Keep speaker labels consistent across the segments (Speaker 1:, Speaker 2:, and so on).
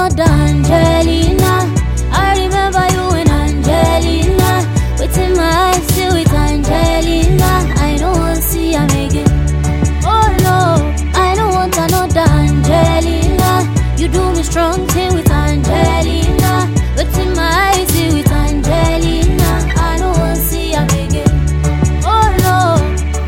Speaker 1: another Angelina. I remember you in Angelina. Within my eyes, still with Angelina. I don't want to see her again. Oh no, I don't want another Angelina. You do me strong till with Angelina. Within my eyes, still with Angelina. I don't want to see her again. Oh no.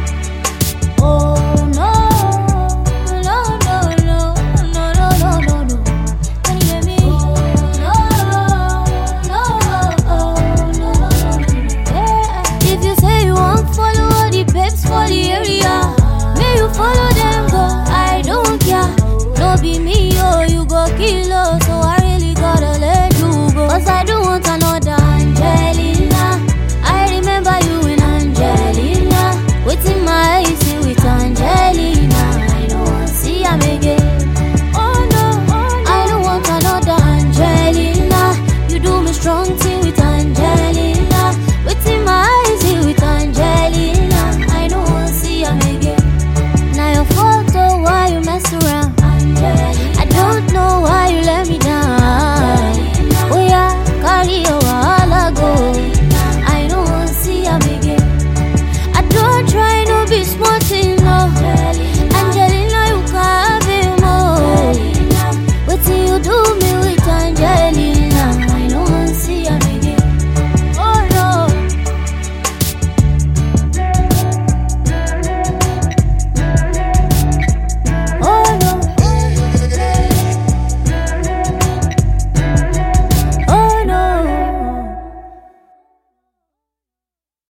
Speaker 1: Oh no. No, no, no. No, no, no, no, no. Can you hear me? Oh no. No, no, no. Yeah. If you say you won't follow all the babes for the area, may you follow